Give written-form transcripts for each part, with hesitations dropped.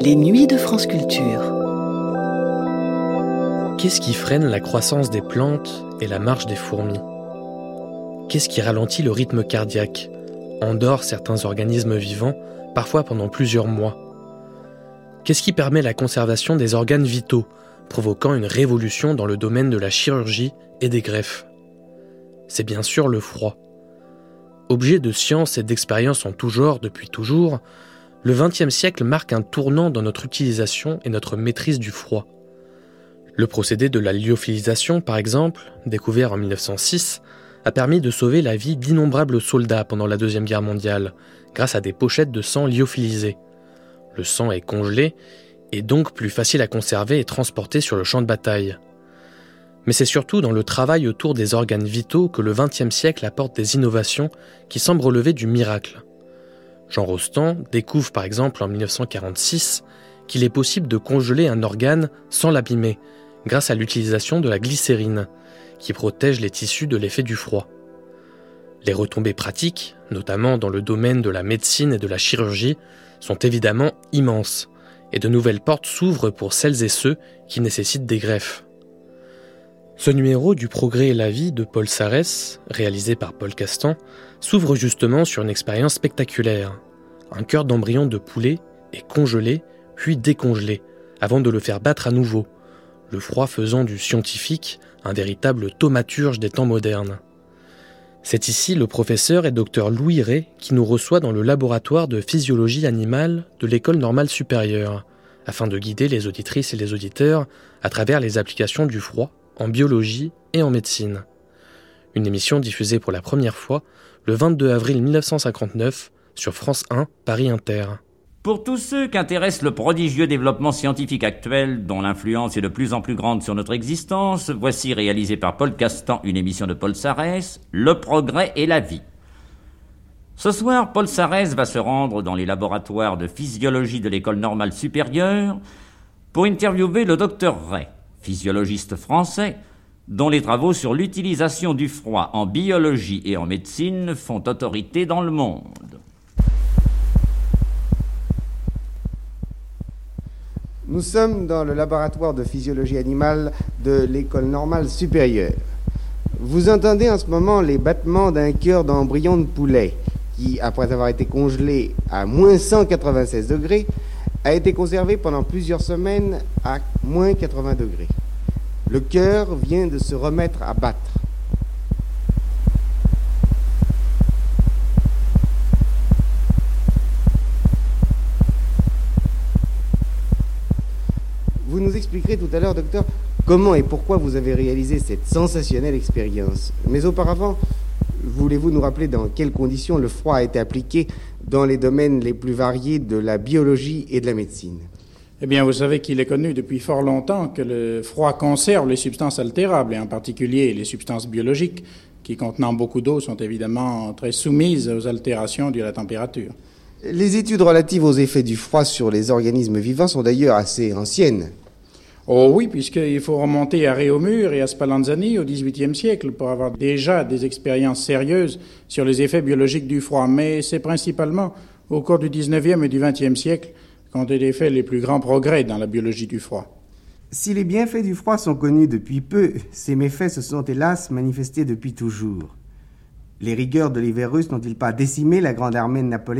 Les nuits de France Culture. Qu'est-ce qui freine la croissance des plantes et la marche des fourmis ? Qu'est-ce qui ralentit le rythme cardiaque, endort certains organismes vivants, parfois pendant plusieurs mois ? Qu'est-ce qui permet la conservation des organes vitaux, provoquant une révolution dans le domaine de la chirurgie et des greffes ? C'est bien sûr le froid. Objet de science et d'expérience en tout genre depuis toujours, le XXe siècle marque un tournant dans notre utilisation et notre maîtrise du froid. Le procédé de la lyophilisation, par exemple, découvert en 1906, a permis de sauver la vie d'innombrables soldats pendant la Deuxième Guerre mondiale, grâce à des pochettes de sang lyophilisées. Le sang est congelé et donc plus facile à conserver et transporter sur le champ de bataille. Mais c'est surtout dans le travail autour des organes vitaux que le XXe siècle apporte des innovations qui semblent relever du miracle. Jean Rostand découvre par exemple en 1946 qu'il est possible de congeler un organe sans l'abîmer, grâce à l'utilisation de la glycérine, qui protège les tissus de l'effet du froid. Les retombées pratiques, notamment dans le domaine de la médecine et de la chirurgie, sont évidemment immenses, et de nouvelles portes s'ouvrent pour celles et ceux qui nécessitent des greffes. Ce numéro du Progrès et la vie de Paul Sarès, réalisé par Paul Castan, s'ouvre justement sur une expérience spectaculaire. Un cœur d'embryon de poulet est congelé, puis décongelé, avant de le faire battre à nouveau, le froid faisant du scientifique un véritable thaumaturge des temps modernes. C'est ici le professeur et docteur Louis Rey qui nous reçoit dans le laboratoire de physiologie animale de l'École normale supérieure, afin de guider les auditrices et les auditeurs à travers les applications du froid en biologie et en médecine. Une émission diffusée pour la première fois le 22 avril 1959 sur France 1, Paris Inter. Pour tous ceux qu'intéresse le prodigieux développement scientifique actuel, dont l'influence est de plus en plus grande sur notre existence, voici réalisé par Paul Castan une émission de Paul Sarès, Le Progrès et la vie. Ce soir, Paul Sarès va se rendre dans les laboratoires de physiologie de l'École normale supérieure pour interviewer le docteur Rey, physiologiste français, dont les travaux sur l'utilisation du froid en biologie et en médecine font autorité dans le monde. Nous sommes dans le laboratoire de physiologie animale de l'École normale supérieure. Vous entendez en ce moment les battements d'un cœur d'embryon de poulet qui, après avoir été congelé à moins 196 degrés, a été conservé pendant plusieurs semaines à moins 80 degrés. Le cœur vient de se remettre à battre. Vous nous expliquerez tout à l'heure, docteur, comment et pourquoi vous avez réalisé cette sensationnelle expérience. Mais auparavant, voulez-vous nous rappeler dans quelles conditions le froid a été appliqué dans les domaines les plus variés de la biologie et de la médecine ? Eh bien, vous savez qu'il est connu depuis fort longtemps que le froid conserve les substances altérables, et en particulier les substances biologiques, qui, contenant beaucoup d'eau, sont évidemment très soumises aux altérations dues à la température. Les études relatives aux effets du froid sur les organismes vivants sont d'ailleurs assez anciennes. Oh oui, puisqu'il faut remonter à Réaumur et à Spallanzani au XVIIIe siècle pour avoir déjà des expériences sérieuses sur les effets biologiques du froid. Mais c'est principalement au cours du XIXe et du XXe siècle qu'ont été faits les plus grands progrès dans la biologie du froid. Si les bienfaits du froid sont connus depuis peu, ces méfaits se sont hélas manifestés depuis toujours. Les rigueurs de l'hiver russe n'ont-ils pas décimé la grande armée de Napoléon ?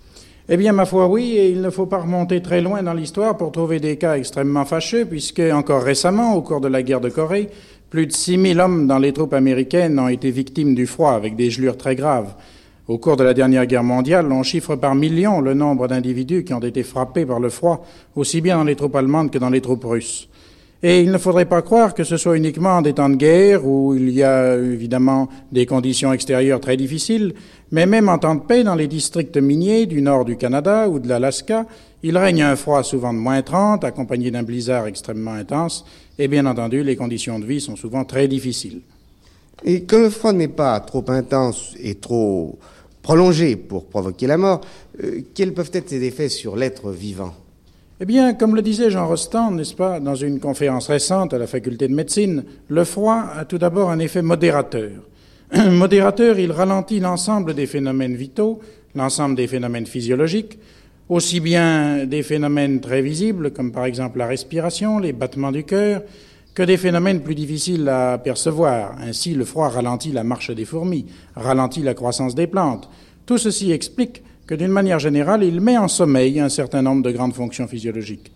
Eh bien, ma foi, oui, et il ne faut pas remonter très loin dans l'histoire pour trouver des cas extrêmement fâcheux, puisque, encore récemment, au cours de la guerre de Corée, plus de 6000 hommes dans les troupes américaines ont été victimes du froid, avec des gelures très graves. Au cours de la dernière guerre mondiale, on chiffre par millions le nombre d'individus qui ont été frappés par le froid, aussi bien dans les troupes allemandes que dans les troupes russes. Et il ne faudrait pas croire que ce soit uniquement en des temps de guerre, où il y a évidemment des conditions extérieures très difficiles, mais même en temps de paix, dans les districts miniers du nord du Canada ou de l'Alaska, il règne un froid souvent de moins 30, accompagné d'un blizzard extrêmement intense, et bien entendu, les conditions de vie sont souvent très difficiles. Et comme le froid n'est pas trop intense et trop prolongé pour provoquer la mort, quels peuvent être ses effets sur l'être vivant ? Eh bien, comme le disait Jean Rostand, n'est-ce pas, dans une conférence récente à la faculté de médecine, le froid a tout d'abord un effet modérateur. Modérateur, il ralentit l'ensemble des phénomènes vitaux, l'ensemble des phénomènes physiologiques, aussi bien des phénomènes très visibles, comme par exemple la respiration, les battements du cœur, que des phénomènes plus difficiles à percevoir. Ainsi, le froid ralentit la marche des fourmis, ralentit la croissance des plantes. Tout ceci explique que, d'une manière générale, il met en sommeil un certain nombre de grandes fonctions physiologiques.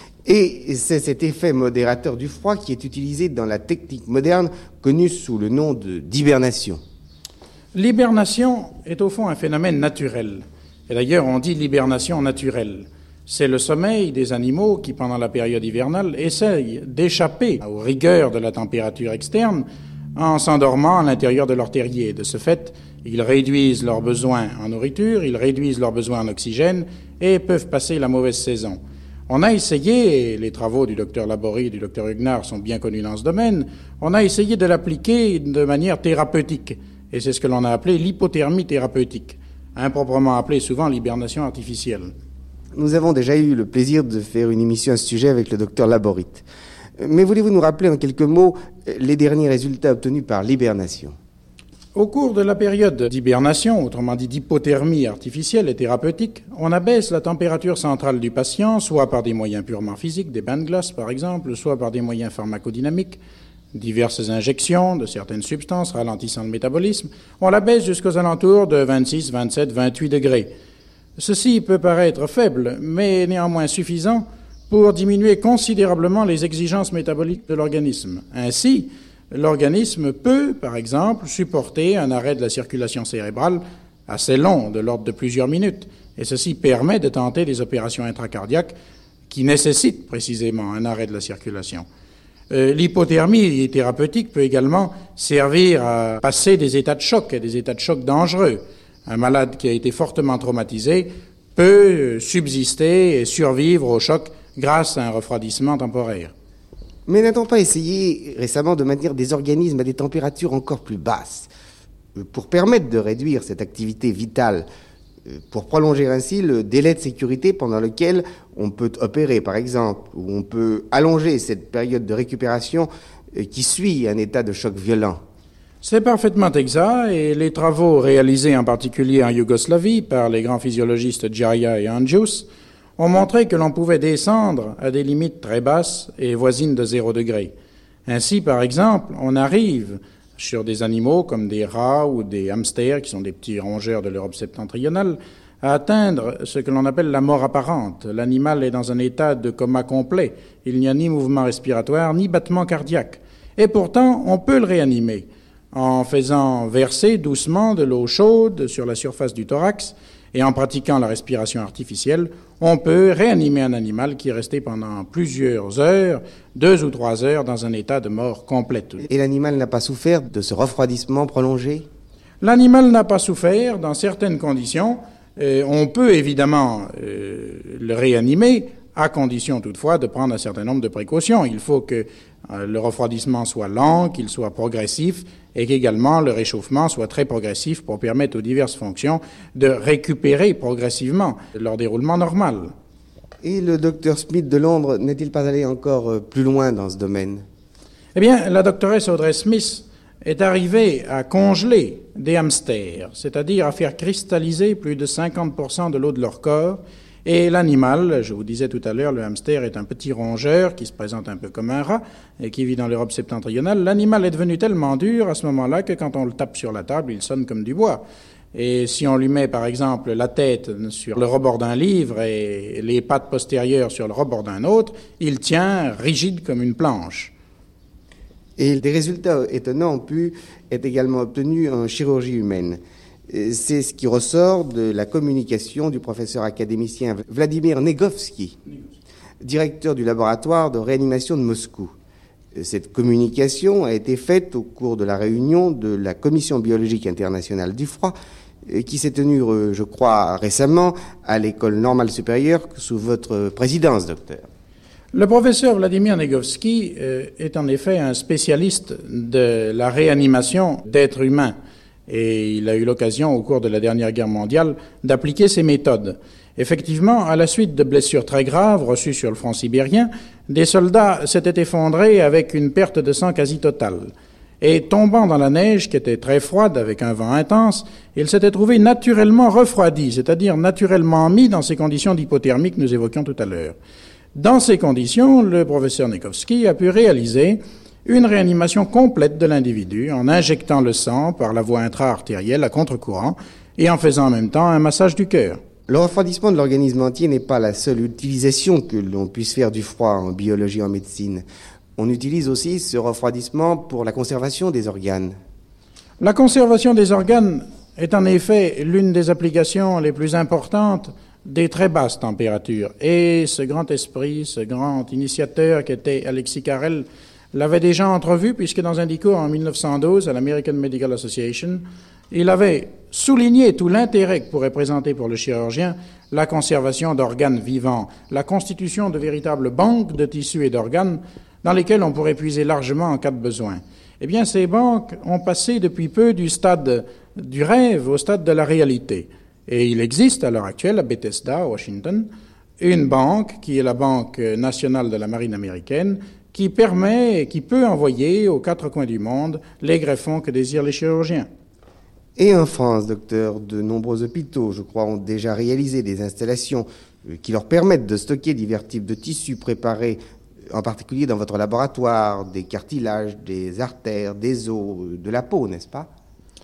Et c'est cet effet modérateur du froid qui est utilisé dans la technique moderne connue sous le nom d'hibernation. L'hibernation est au fond un phénomène naturel. Et d'ailleurs, on dit l'hibernation naturelle. C'est le sommeil des animaux qui, pendant la période hivernale, essayent d'échapper aux rigueurs de la température externe en s'endormant à l'intérieur de leur terrier. De ce fait, ils réduisent leurs besoins en nourriture, ils réduisent leurs besoins en oxygène et peuvent passer la mauvaise saison. On a essayé, et les travaux du docteur Laborie et du docteur Huguenard sont bien connus dans ce domaine, on a essayé de l'appliquer de manière thérapeutique. Et c'est ce que l'on a appelé l'hypothermie thérapeutique, improprement appelée souvent l'hibernation artificielle. Nous avons déjà eu le plaisir de faire une émission à ce sujet avec le docteur Laborie. Mais voulez-vous nous rappeler en quelques mots les derniers résultats obtenus par l'hibernation ? Au cours de la période d'hibernation, autrement dit d'hypothermie artificielle et thérapeutique, on abaisse la température centrale du patient, soit par des moyens purement physiques, des bains de glace par exemple, soit par des moyens pharmacodynamiques, diverses injections de certaines substances ralentissant le métabolisme. On l'abaisse jusqu'aux alentours de 26, 27, 28 degrés. Ceci peut paraître faible, mais néanmoins suffisant pour diminuer considérablement les exigences métaboliques de l'organisme. Ainsi, l'organisme peut, par exemple, supporter un arrêt de la circulation cérébrale assez long, de l'ordre de plusieurs minutes, et ceci permet de tenter des opérations intracardiaques qui nécessitent précisément un arrêt de la circulation. L'hypothermie thérapeutique peut également servir à passer des états de choc, et des états de choc dangereux. Un malade qui a été fortement traumatisé peut subsister et survivre au choc grâce à un refroidissement temporaire. Mais n'a-t-on pas essayé récemment de maintenir des organismes à des températures encore plus basses pour permettre de réduire cette activité vitale, pour prolonger ainsi le délai de sécurité pendant lequel on peut opérer, par exemple, ou on peut allonger cette période de récupération qui suit un état de choc violent? C'est parfaitement exact, et les travaux réalisés en particulier en Yougoslavie par les grands physiologistes Djaria et Andjus ont montré que l'on pouvait descendre à des limites très basses et voisines de 0 degré. Ainsi, par exemple, on arrive sur des animaux comme des rats ou des hamsters, qui sont des petits rongeurs de l'Europe septentrionale, à atteindre ce que l'on appelle la mort apparente. L'animal est dans un état de coma complet. Il n'y a ni mouvement respiratoire, ni battement cardiaque. Et pourtant, on peut le réanimer en faisant verser doucement de l'eau chaude sur la surface du thorax et en pratiquant la respiration artificielle. On peut réanimer un animal qui est resté pendant plusieurs heures, 2 ou 3 heures, dans un état de mort complète. Et l'animal n'a pas souffert de ce refroidissement prolongé? L'animal n'a pas souffert dans certaines conditions. On peut évidemment le réanimer, à condition toutefois de prendre un certain nombre de précautions. Il faut que le refroidissement soit lent, qu'il soit progressif, et qu'également le réchauffement soit très progressif pour permettre aux diverses fonctions de récupérer progressivement leur déroulement normal. Et le docteur Smith de Londres n'est-il pas allé encore plus loin dans ce domaine? Eh bien, la doctoresse Audrey Smith est arrivée à congeler des hamsters, c'est-à-dire à faire cristalliser plus de 50% de l'eau de leur corps. Et l'animal, je vous disais tout à l'heure, le hamster est un petit rongeur qui se présente un peu comme un rat et qui vit dans l'Europe septentrionale. L'animal est devenu tellement dur à ce moment-là que quand on le tape sur la table, il sonne comme du bois. Et si on lui met, par exemple, la tête sur le rebord d'un livre et les pattes postérieures sur le rebord d'un autre, il tient rigide comme une planche. Et des résultats étonnants ont pu être également obtenus en chirurgie humaine. C'est ce qui ressort de la communication du professeur académicien Vladimir Negovski, directeur du laboratoire de réanimation de Moscou. Cette communication a été faite au cours de la réunion de la Commission biologique internationale du froid, qui s'est tenue, je crois, récemment à l'École normale supérieure sous votre présidence, docteur. Le professeur Vladimir Negovski est en effet un spécialiste de la réanimation d'êtres humains. Et il a eu l'occasion, au cours de la dernière guerre mondiale, d'appliquer ces méthodes. Effectivement, à la suite de blessures très graves reçues sur le front sibérien, des soldats s'étaient effondrés avec une perte de sang quasi totale. et tombant dans la neige qui était très froide avec un vent intense, il s'était trouvé naturellement refroidi, c'est-à-dire naturellement mis dans ces conditions d'hypothermie que nous évoquions tout à l'heure. Dans ces conditions, le professeur Nikovsky a pu réaliser une réanimation complète de l'individu en injectant le sang par la voie intra-artérielle à contre-courant et en faisant en même temps un massage du cœur. Le refroidissement de l'organisme entier n'est pas la seule utilisation que l'on puisse faire du froid en biologie et en médecine. On utilise aussi ce refroidissement pour la conservation des organes. La conservation des organes est en effet l'une des applications les plus importantes des très basses températures. Et ce grand esprit, ce grand initiateur qui était Alexis Carrel, l'avait déjà entrevu, puisque dans un discours en 1912 à l'American Medical Association, il avait souligné tout l'intérêt que pourrait présenter pour le chirurgien la conservation d'organes vivants, la constitution de véritables banques de tissus et d'organes dans lesquels on pourrait puiser largement en cas de besoin. Eh bien, ces banques ont passé depuis peu du stade du rêve au stade de la réalité. Et il existe à l'heure actuelle à Bethesda, Washington, une banque qui est la Banque nationale de la marine américaine, qui permet et qui peut envoyer aux quatre coins du monde les greffons que désirent les chirurgiens. Et en France, docteur, de nombreux hôpitaux, je crois, ont déjà réalisé des installations qui leur permettent de stocker divers types de tissus préparés, en particulier dans votre laboratoire, des cartilages, des artères, des os, de la peau, n'est-ce pas?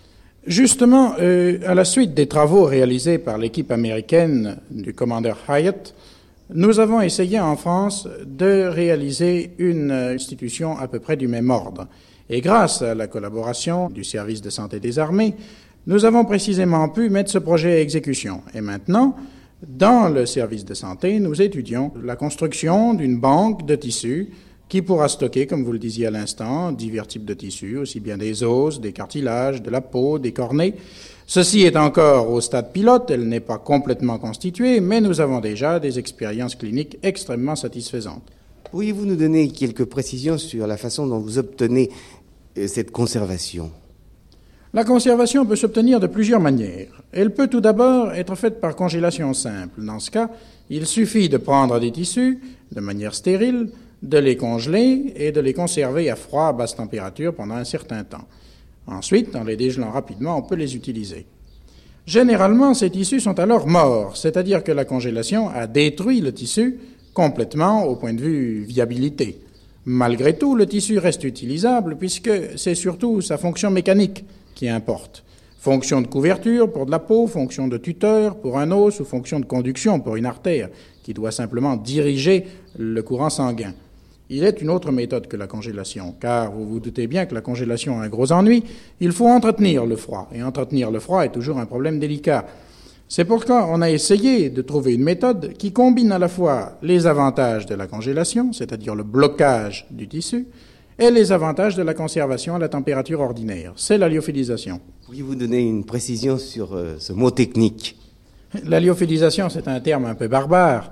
Justement, à la suite des travaux réalisés par l'équipe américaine du commandeur Hyatt, nous avons essayé en France de réaliser une institution à peu près du même ordre. Et grâce à la collaboration du service de santé des armées, nous avons précisément pu mettre ce projet à exécution. Et maintenant, dans le service de santé, nous étudions la construction d'une banque de tissus qui pourra stocker, comme vous le disiez à l'instant, divers types de tissus, aussi bien des os, des cartilages, de la peau, des cornets. Ceci est encore au stade pilote, elle n'est pas complètement constituée, mais nous avons déjà des expériences cliniques extrêmement satisfaisantes. Pourriez-vous nous donner quelques précisions sur la façon dont vous obtenez cette conservation? La conservation peut s'obtenir de plusieurs manières. Elle peut tout d'abord être faite par congélation simple. Dans ce cas, il suffit de prendre des tissus de manière stérile, de les congeler et de les conserver à froid à basse température pendant un certain temps. Ensuite, en les dégelant rapidement, on peut les utiliser. Généralement, ces tissus sont alors morts, c'est-à-dire que la congélation a détruit le tissu complètement au point de vue viabilité. Malgré tout, le tissu reste utilisable puisque c'est surtout sa fonction mécanique qui importe. Fonction de couverture pour de la peau, fonction de tuteur pour un os ou fonction de conduction pour une artère qui doit simplement diriger le courant sanguin. Il est une autre méthode que la congélation, car vous vous doutez bien que la congélation a un gros ennui, il faut entretenir le froid, et entretenir le froid est toujours un problème délicat. C'est pourquoi on a essayé de trouver une méthode qui combine à la fois les avantages de la congélation, c'est-à-dire le blocage du tissu, et les avantages de la conservation à la température ordinaire. C'est la lyophilisation. Pourriez-vous donner une précision sur ce mot technique? La lyophilisation, c'est un terme un peu barbare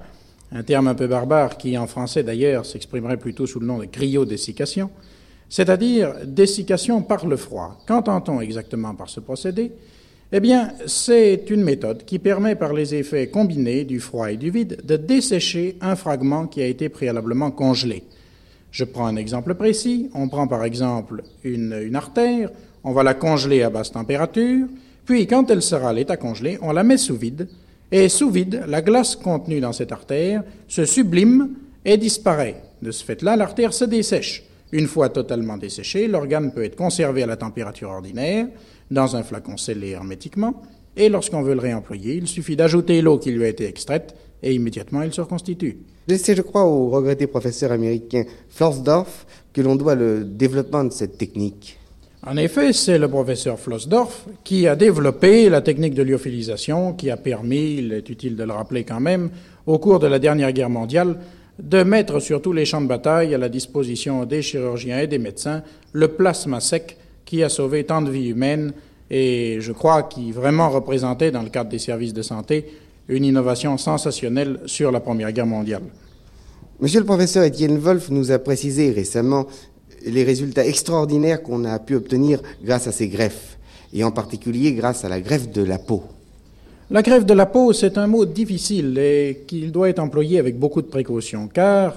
qui, en français d'ailleurs, s'exprimerait plutôt sous le nom de cryodessiccation, c'est-à-dire dessiccation par le froid. Qu'entend-on exactement par ce procédé? Eh bien, c'est une méthode qui permet, par les effets combinés du froid et du vide, de dessécher un fragment qui a été préalablement congelé. Je prends un exemple précis. On prend par exemple une artère, on va la congeler à basse température, puis quand elle sera à l'état congelé, on la met sous vide, et sous vide, la glace contenue dans cette artère se sublime et disparaît. De ce fait-là, l'artère se dessèche. Une fois totalement desséché, l'organe peut être conservé à la température ordinaire, dans un flacon scellé hermétiquement, et lorsqu'on veut le réemployer, il suffit d'ajouter l'eau qui lui a été extraite, et immédiatement il se reconstitue. C'est, je crois, au regretté professeur américain Flossdorf que l'on doit le développement de cette technique. En effet, c'est le professeur Flossdorf qui a développé la technique de lyophilisation qui a permis, il est utile de le rappeler quand même, au cours de la dernière guerre mondiale, de mettre sur tous les champs de bataille à la disposition des chirurgiens et des médecins le plasma sec qui a sauvé tant de vies humaines et, je crois, qui vraiment représentait, dans le cadre des services de santé, une innovation sensationnelle sur la Première Guerre mondiale. Monsieur le professeur Étienne Wolf nous a précisé récemment les résultats extraordinaires qu'on a pu obtenir grâce à ces greffes, et en particulier grâce à la greffe de la peau. La greffe de la peau, c'est un mot difficile et qu'il doit être employé avec beaucoup de précaution, car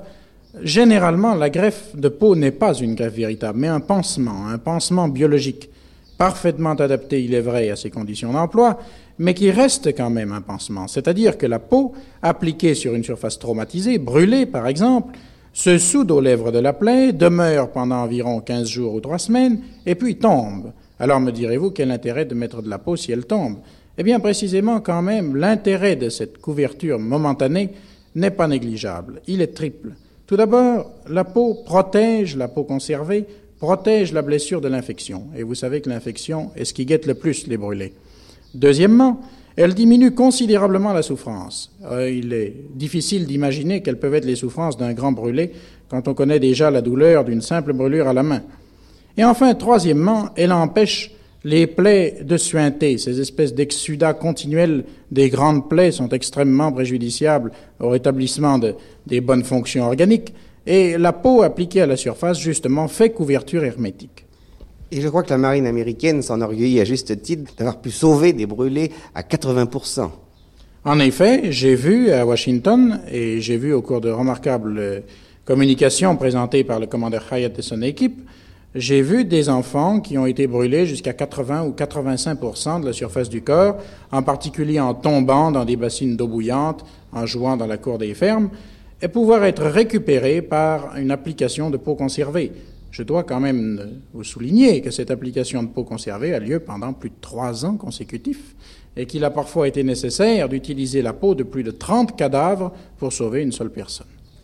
Généralement, la greffe de peau n'est pas une greffe véritable, mais un pansement biologique, parfaitement adapté, il est vrai, à ses conditions d'emploi, mais qui reste quand même un pansement. C'est-à-dire que la peau, appliquée sur une surface traumatisée, brûlée par exemple, se soude aux lèvres de la plaie, demeure pendant environ 15 jours ou 3 semaines, et puis tombe. Alors me direz-vous, quel intérêt de mettre de la peau si elle tombe? Eh bien, précisément, quand même, l'intérêt de cette couverture momentanée n'est pas négligeable. Il est triple. Tout d'abord, la peau conservée, protège la blessure de l'infection. Et vous savez que l'infection est ce qui guette le plus les brûlés. Deuxièmement, elle diminue considérablement la souffrance. Il est difficile d'imaginer quelles peuvent être les souffrances d'un grand brûlé quand on connaît déjà la douleur d'une simple brûlure à la main. Et enfin, troisièmement, elle empêche les plaies de suinter. Ces espèces d'exsudats continuels des grandes plaies sont extrêmement préjudiciables au rétablissement des bonnes fonctions organiques. Et la peau appliquée à la surface, justement, fait couverture hermétique. Et je crois que la marine américaine s'enorgueillit à juste titre d'avoir pu sauver des brûlés à 80%. En effet, j'ai vu à Washington, et j'ai vu au cours de remarquables communications présentées par le commandeur Hyatt et son équipe, j'ai vu des enfants qui ont été brûlés jusqu'à 80 ou 85% de la surface du corps, en particulier en tombant dans des bassines d'eau bouillante, en jouant dans la cour des fermes, et pouvoir être récupérés par une application de peau conservée. Je dois quand même vous souligner que cette application de peau conservée a lieu pendant plus de 3 ans consécutifs et qu'il a parfois été nécessaire d'utiliser la peau de plus de 30 cadavres pour sauver une seule personne.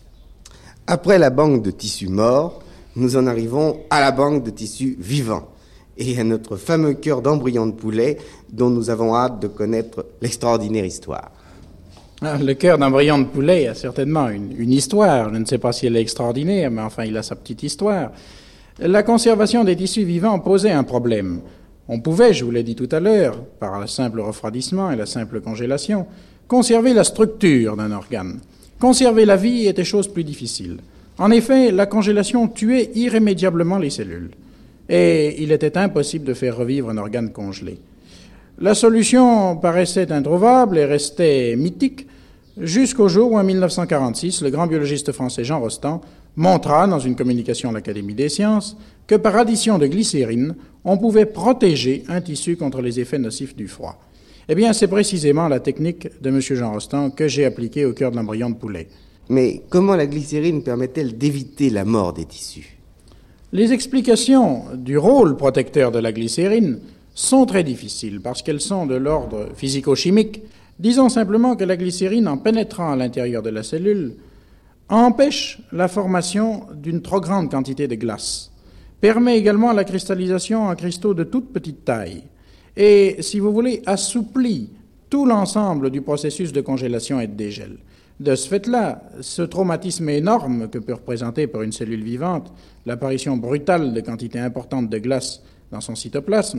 Après la banque de tissus morts, nous en arrivons à la banque de tissus vivants et à notre fameux cœur d'embryon de poulet dont nous avons hâte de connaître l'extraordinaire histoire. Le cœur d'embryon de poulet a certainement une histoire. Je ne sais pas si elle est extraordinaire, mais enfin, il a sa petite histoire. La conservation des tissus vivants posait un problème. On pouvait, je vous l'ai dit tout à l'heure, par le simple refroidissement et la simple congélation, conserver la structure d'un organe. Conserver la vie était chose plus difficile. En effet, la congélation tuait irrémédiablement les cellules. Et il était impossible de faire revivre un organe congelé. La solution paraissait introuvable et restait mythique jusqu'au jour où, en 1946, le grand biologiste français Jean Rostand montra, dans une communication à l'Académie des sciences, que par addition de glycérine, on pouvait protéger un tissu contre les effets nocifs du froid. Eh bien, c'est précisément la technique de M. Jean Rostand que j'ai appliquée au cœur de l'embryon de poulet. Mais comment la glycérine permet-elle d'éviter la mort des tissus? Les explications du rôle protecteur de la glycérine sont très difficiles parce qu'elles sont de l'ordre physico-chimique. Disons simplement que la glycérine, en pénétrant à l'intérieur de la cellule, empêche la formation d'une trop grande quantité de glace, permet également la cristallisation en cristaux de toute petite taille et, si vous voulez, assouplit tout l'ensemble du processus de congélation et de dégel. De ce fait-là, ce traumatisme énorme que peut représenter pour une cellule vivante l'apparition brutale de quantités importantes de glace dans son cytoplasme,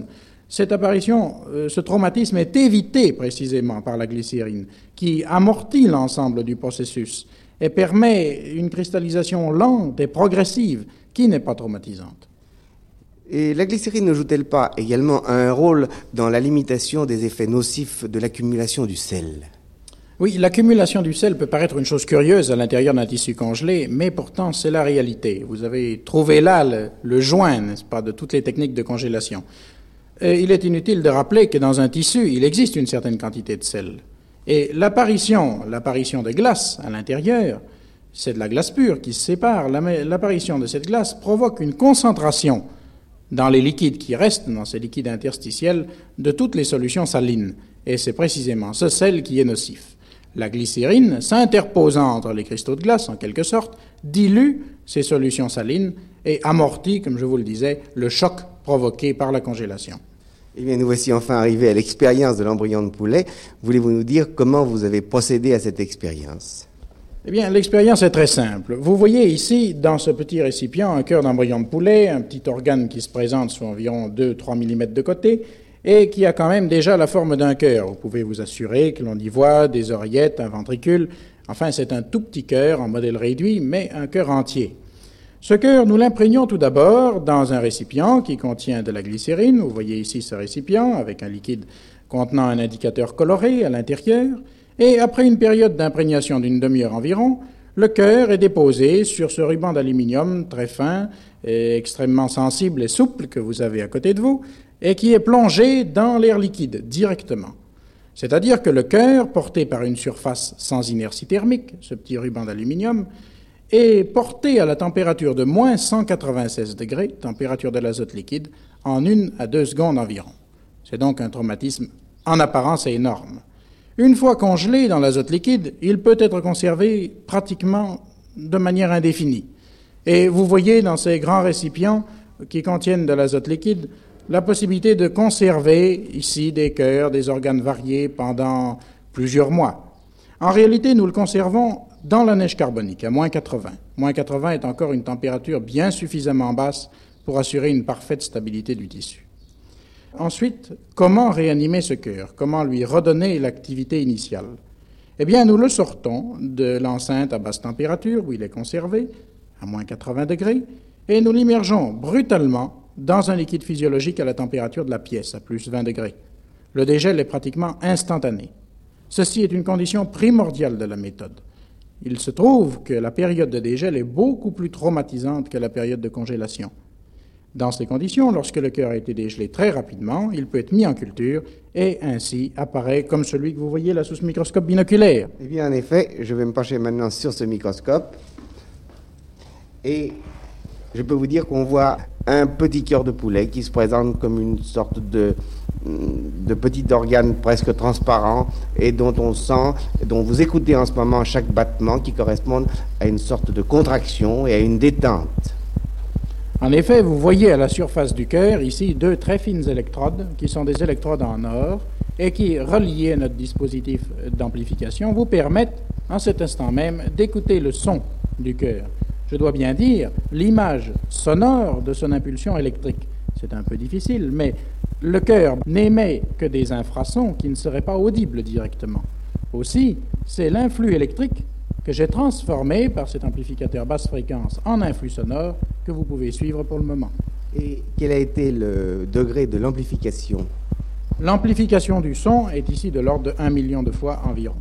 ce traumatisme est évité précisément par la glycérine, qui amortit l'ensemble du processus et permet une cristallisation lente et progressive qui n'est pas traumatisante. Et la glycérine ne joue-t-elle pas également un rôle dans la limitation des effets nocifs de l'accumulation du sel? Oui, l'accumulation du sel peut paraître une chose curieuse à l'intérieur d'un tissu congelé, mais pourtant c'est la réalité. Vous avez trouvé là le joint, n'est-ce pas, de toutes les techniques de congélation. Il est inutile de rappeler que dans un tissu, il existe une certaine quantité de sel. Et l'apparition de glace à l'intérieur, c'est de la glace pure qui se sépare. L'apparition de cette glace provoque une concentration dans les liquides qui restent, dans ces liquides interstitiels, de toutes les solutions salines. Et c'est précisément ce sel qui est nocif. La glycérine, s'interposant entre les cristaux de glace, en quelque sorte, dilue ces solutions salines et amortit, comme je vous le disais, le choc provoqué par la congélation. Eh bien, nous voici enfin arrivés à l'expérience de l'embryon de poulet. Voulez-vous nous dire comment vous avez procédé à cette expérience? Eh bien, l'expérience est très simple. Vous voyez ici, dans ce petit récipient, un cœur d'embryon de poulet, un petit organe qui se présente sur environ 2-3 mm de côté, et qui a quand même déjà la forme d'un cœur. Vous pouvez vous assurer que l'on y voit des oreillettes, un ventricule. Enfin, c'est un tout petit cœur en modèle réduit, mais un cœur entier. Ce cœur, nous l'imprégnons tout d'abord dans un récipient qui contient de la glycérine. Vous voyez ici ce récipient avec un liquide contenant un indicateur coloré à l'intérieur. Et après une période d'imprégnation d'une demi-heure environ, le cœur est déposé sur ce ruban d'aluminium très fin et extrêmement sensible et souple que vous avez à côté de vous et qui est plongé dans l'air liquide directement. C'est-à-dire que le cœur, porté par une surface sans inertie thermique, ce petit ruban d'aluminium, est porté à la température de moins 196 degrés, température de l'azote liquide, en 1 à 2 secondes environ. C'est donc un traumatisme en apparence énorme. Une fois congelé dans l'azote liquide, il peut être conservé pratiquement de manière indéfinie. Et vous voyez dans ces grands récipients qui contiennent de l'azote liquide la possibilité de conserver ici des cœurs, des organes variés pendant plusieurs mois. En réalité, nous le conservons dans la neige carbonique, à moins 80. Moins 80 est encore une température bien suffisamment basse pour assurer une parfaite stabilité du tissu. Ensuite, comment réanimer ce cœur? Comment lui redonner l'activité initiale? Eh bien, nous le sortons de l'enceinte à basse température, où il est conservé, à moins 80 degrés, et nous l'immergeons brutalement dans un liquide physiologique à la température de la pièce, à plus 20 degrés. Le dégel est pratiquement instantané. Ceci est une condition primordiale de la méthode. Il se trouve que la période de dégel est beaucoup plus traumatisante que la période de congélation. Dans ces conditions, lorsque le cœur a été dégelé très rapidement, il peut être mis en culture et ainsi apparaît comme celui que vous voyez là sous ce microscope binoculaire. Eh bien, en effet, je vais me pencher maintenant sur ce microscope et je peux vous dire qu'on voit un petit cœur de poulet qui se présente comme une sorte de petit organe presque transparent et dont on sent, dont vous écoutez en ce moment chaque battement qui correspond à une sorte de contraction et à une détente. En effet, vous voyez à la surface du cœur ici 2 très fines électrodes qui sont des électrodes en or et qui, reliées à notre dispositif d'amplification, vous permettent en cet instant même d'écouter le son du cœur. Je dois bien dire, l'image sonore de son impulsion électrique. C'est un peu difficile, mais le cœur n'émet que des infrasons qui ne seraient pas audibles directement. Aussi, c'est l'influx électrique que j'ai transformé par cet amplificateur basse fréquence en influx sonore que vous pouvez suivre pour le moment. Et quel a été le degré de l'amplification? L'amplification du son est ici de l'ordre de 1 million de fois environ.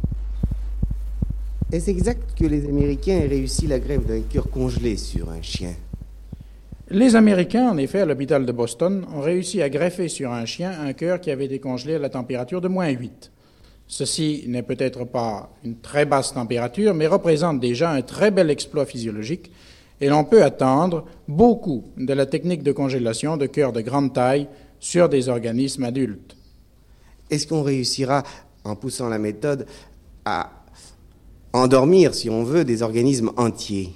Est-ce exact que les Américains aient réussi la greffe d'un cœur congelé sur un chien? Les Américains, en effet, à l'hôpital de Boston, ont réussi à greffer sur un chien un cœur qui avait été congelé à la température de moins 8. Ceci n'est peut-être pas une très basse température, mais représente déjà un très bel exploit physiologique, et l'on peut attendre beaucoup de la technique de congélation de cœurs de grande taille sur des organismes adultes. Est-ce qu'on réussira, en poussant la méthode, à endormir, si on veut, des organismes entiers?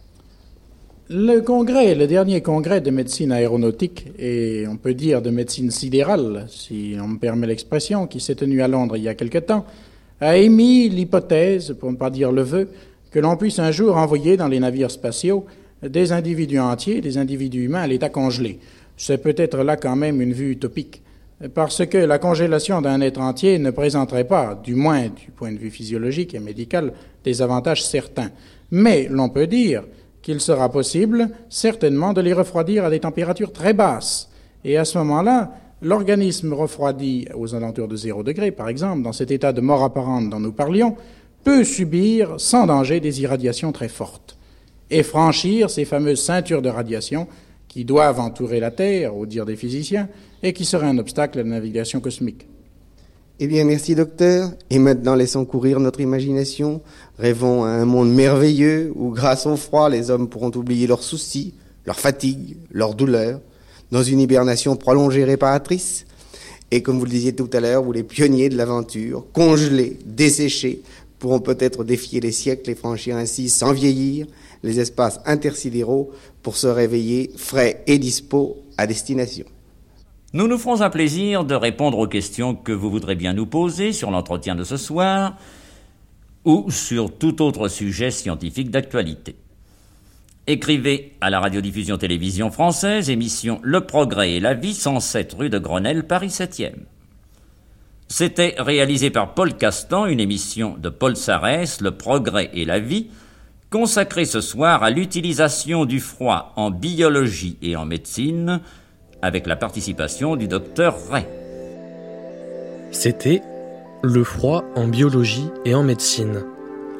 Le dernier congrès de médecine aéronautique, et on peut dire de médecine sidérale, si on me permet l'expression, qui s'est tenu à Londres il y a quelque temps, a émis l'hypothèse, pour ne pas dire le vœu, que l'on puisse un jour envoyer dans les navires spatiaux des individus entiers, des individus humains à l'état congelé. C'est peut-être là quand même une vue utopique, parce que la congélation d'un être entier ne présenterait pas, du moins du point de vue physiologique et médical, des avantages certains. Mais l'on peut dire qu'il sera possible, certainement, de les refroidir à des températures très basses. Et à ce moment-là, l'organisme refroidi aux alentours de 0 degré, par exemple, dans cet état de mort apparente dont nous parlions, peut subir sans danger des irradiations très fortes et franchir ces fameuses ceintures de radiation qui doivent entourer la Terre, au dire des physiciens, et qui seraient un obstacle à la navigation cosmique. Eh bien, merci, docteur. Et maintenant, laissons courir notre imagination. Rêvons à un monde merveilleux où, grâce au froid, les hommes pourront oublier leurs soucis, leurs fatigues, leurs douleurs, dans une hibernation prolongée réparatrice. Et comme vous le disiez tout à l'heure, où les pionniers de l'aventure, congelés, desséchés, pourront peut-être défier les siècles et franchir ainsi, sans vieillir, les espaces intersidéraux pour se réveiller frais et dispos à destination. Nous nous ferons un plaisir de répondre aux questions que vous voudrez bien nous poser sur l'entretien de ce soir ou sur tout autre sujet scientifique d'actualité. Écrivez à la radiodiffusion télévision française, émission Le Progrès et la Vie, 107 rue de Grenelle, Paris 7e. C'était réalisé par Paul Castan, une émission de Paul Sarès, Le Progrès et la Vie, consacrée ce soir à l'utilisation du froid en biologie et en médecine, avec la participation du docteur Ray. C'était Le froid en biologie et en médecine,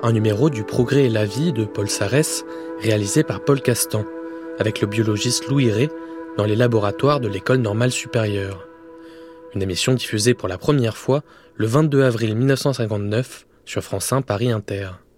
un numéro du Progrès et la vie de Paul Sarès, réalisé par Paul Castan, avec le biologiste Louis Rey dans les laboratoires de l'École normale supérieure. Une émission diffusée pour la première fois le 22 avril 1959 sur France 1 Paris Inter.